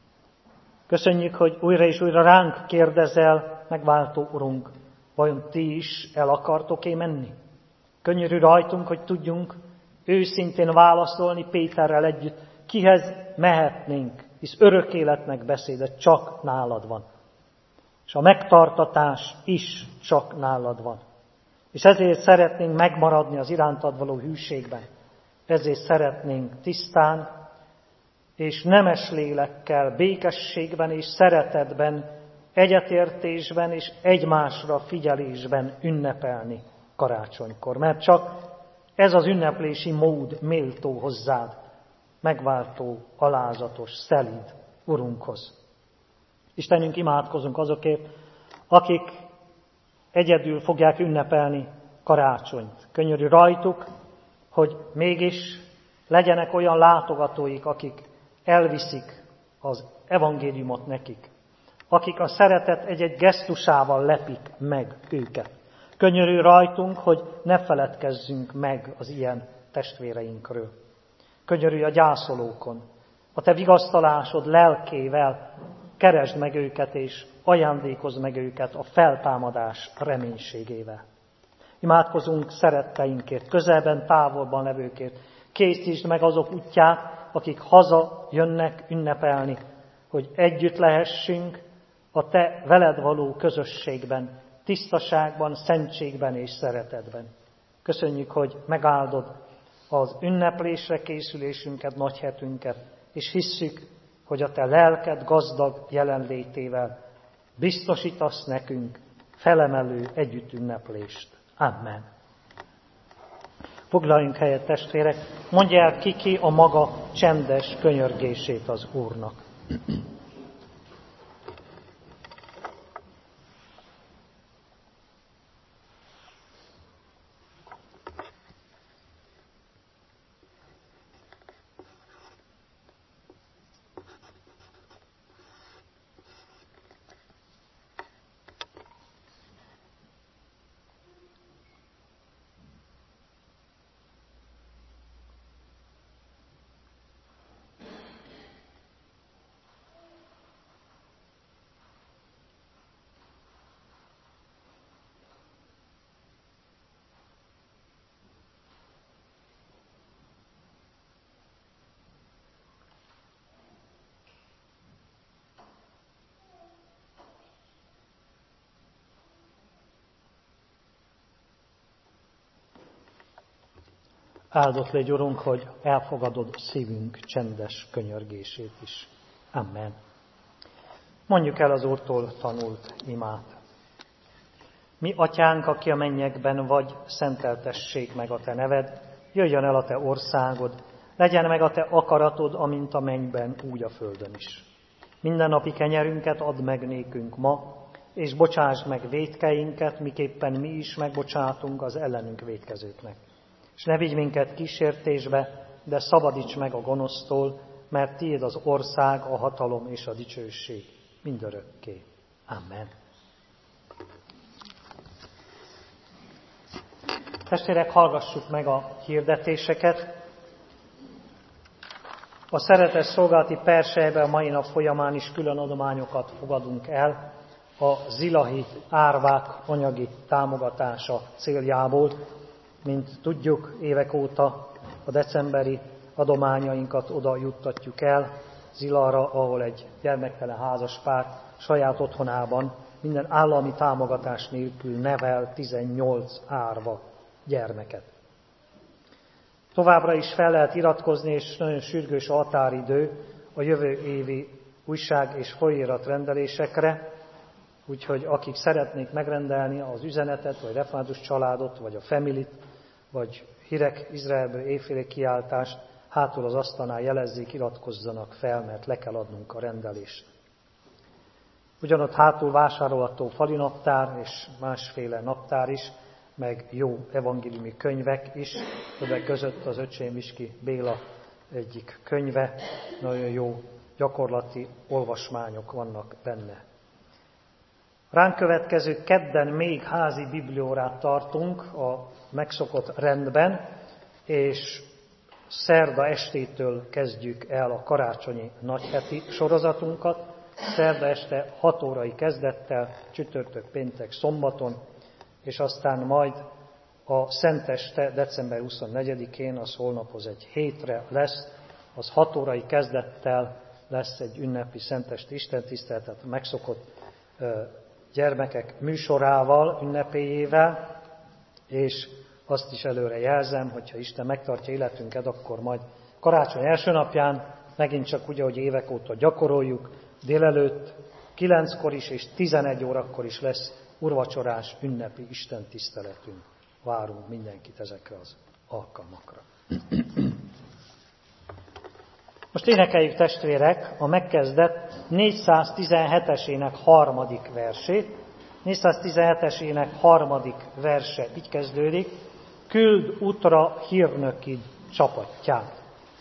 Speaker 1: Köszönjük, hogy újra és újra ránk kérdezel, megváltó Urunk, vajon ti is el akartok-e menni? Könyörű rajtunk, hogy tudjunk őszintén válaszolni Péterrel együtt, kihez mehetnénk, hisz örök életnek beszéde csak nálad van. És a megtartatás is csak nálad van. És ezért szeretnénk megmaradni az irántad való hűségben. Ezért szeretnénk tisztán és nemes lélekkel, békességben és szeretetben, egyetértésben és egymásra figyelésben ünnepelni karácsonykor. Mert csak ez az ünneplési mód méltó hozzád, megváltó, alázatos, szelíd Urunkhoz. Istenünk, imádkozunk azokért, akik egyedül fogják ünnepelni karácsonyt. Könyörű rajtuk, hogy mégis legyenek olyan látogatóik, akik elviszik az evangéliumot nekik, akik a szeretet egy-egy gesztusával lepik meg őket. Könyörű rajtunk, hogy ne feledkezzünk meg az ilyen testvéreinkről. Könyörülj a gyászolókon, a te vigasztalásod lelkével keresd meg őket, és ajándékozd meg őket a feltámadás reménységével. Imádkozunk szeretteinkért, közelben, távolban levőkért. Készítsd meg azok útját, akik haza jönnek ünnepelni, hogy együtt lehessünk a te veled való közösségben, tisztaságban, szentségben és szeretetben. Köszönjük, hogy megáldod az ünneplésre készülésünket, nagyhetünket, és hisszük, hogy a te lelked gazdag jelenlétével biztosítasz nekünk felemelő együttünneplést. Amen. Foglaljunk helyet, testvérek, mondja el ki a maga csendes könyörgését az Úrnak. Áldott légy, Urunk, hogy elfogadod szívünk csendes könyörgését is. Amen. Mondjuk el az Úrtól tanult imát. Mi, Atyánk, aki a mennyekben vagy, szenteltessék meg a te neved, jöjjön el a te országod, legyen meg a te akaratod, amint a mennyben, úgy a földön is. Mindennapi kenyerünket add meg nékünk ma, és bocsásd meg vétkeinket, miképpen mi is megbocsátunk az ellenünk vétkezőknek. És ne vigy minket kísértésbe, de szabadíts meg a gonosztól, mert tiéd az ország, a hatalom és a dicsőség mindörökké. Amen. Testvérek, hallgassuk meg a hirdetéseket. A szeretes szolgálati persejbe a mai nap folyamán is külön adományokat fogadunk el a Zilahi árvák anyagi támogatása céljából. Mint tudjuk, évek óta a decemberi adományainkat oda juttatjuk el Zilarra, ahol egy gyermektelen házaspár saját otthonában minden állami támogatás nélkül nevel 18 árva gyermeket. Továbbra is fel lehet iratkozni, és nagyon sürgős a határidő a jövő évi újság és folyóirat rendelésekre. Úgyhogy akik szeretnék megrendelni az üzenetet, vagy református családot, vagy a Familyt, vagy Hírek Izraelből éjféli kiáltást, hátul az asztalnál jelezzék, iratkozzanak fel, mert le kell adnunk a rendelést. Ugyanott hátul vásárolható fali naptár és másféle naptár is, meg jó evangéliumi könyvek is, többek között az Öcsém Viski Béla egyik könyve, nagyon jó gyakorlati olvasmányok vannak benne. Ránk következő kedden még házi bibliórát tartunk a megszokott rendben, és szerda estétől kezdjük el a karácsonyi nagyheti sorozatunkat. Szerda este 6 órai kezdettel, csütörtök, péntek, szombaton, és aztán majd a Szenteste december 24-én, az holnaphoz egy hétre lesz, az 6 órai kezdettel lesz egy ünnepi szentesti istentiszteletet megszokott gyermekek műsorával, ünnepélyével, és azt is előre jelzem, hogyha Isten megtartja életünket, akkor majd karácsony első napján megint csak úgy, ahogy évek óta gyakoroljuk, délelőtt 9-kor is és 11 órakor is lesz urvacsorás ünnepi istentiszteletünk. Várunk mindenkit ezekre az alkalmakra. Most énekeljük, testvérek, a megkezdett 417-esének 3. versét. 417-esének 3. verse így kezdődik: küld útra hírnökid csapatját.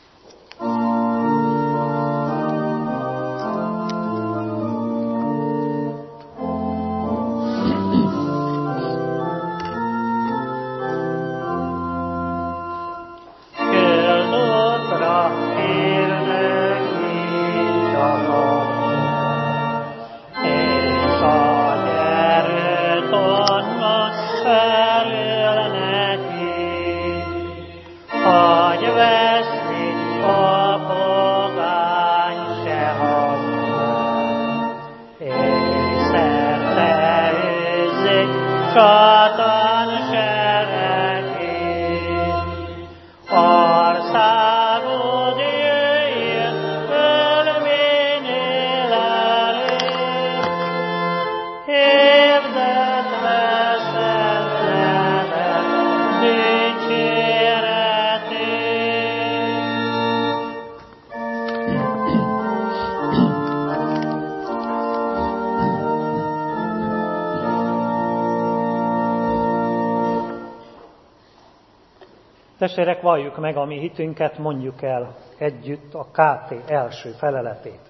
Speaker 1: Testvérek, valljuk meg a mi hitünket, mondjuk el együtt a KT első feleletét.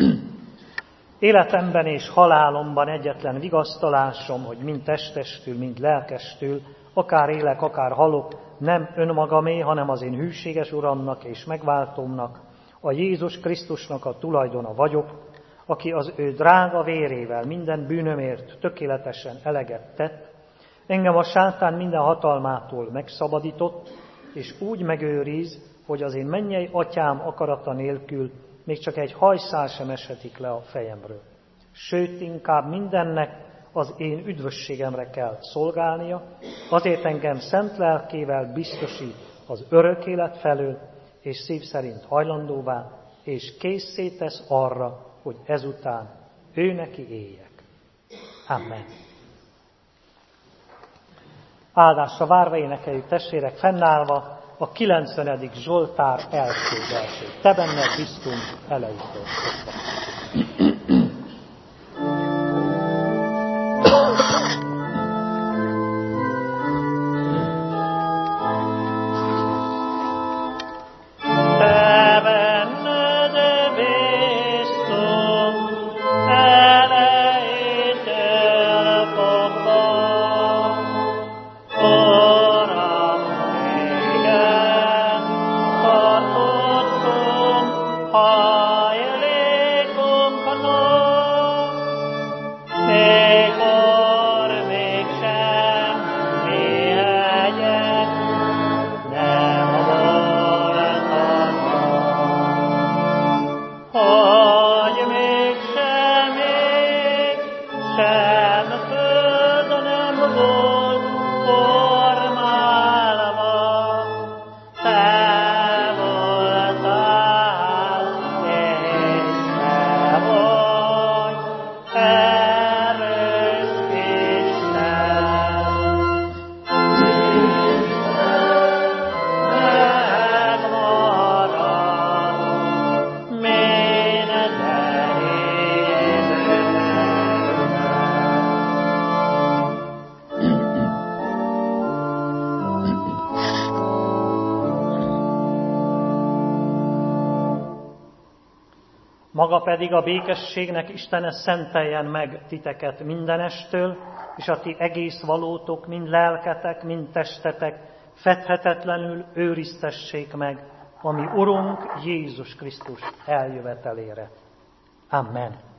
Speaker 1: Életemben és halálomban egyetlen vigasztalásom, hogy mind testestül, mind lelkestül, akár élek, akár halok, nem önmagamé, hanem az én hűséges Uramnak és megváltómnak, a Jézus Krisztusnak a tulajdona vagyok, aki az ő drága vérével minden bűnömért tökéletesen eleget tett, engem a sátán minden hatalmától megszabadított, és úgy megőriz, hogy az én mennyei atyám akarata nélkül még csak egy hajszál sem eshetik le a fejemről. Sőt, inkább mindennek az én üdvösségemre kell szolgálnia, azért engem szent lelkével biztosít az örök élet felől, és szív szerint hajlandóvá, és készé tesz arra, hogy ezután ő neki éljek. Amen. Áldásra várva énekeljük, testvérek, fennállva a 90. Zsoltár első versét. Te benned biztunk elejétől. Maga pedig a békességnek Istene szenteljen meg titeket mindenestől, és a ti egész valótok, mind lelketek, mind testetek fedhetetlenül őriztessék meg, ami Urunk Jézus Krisztus eljövetelére. Amen.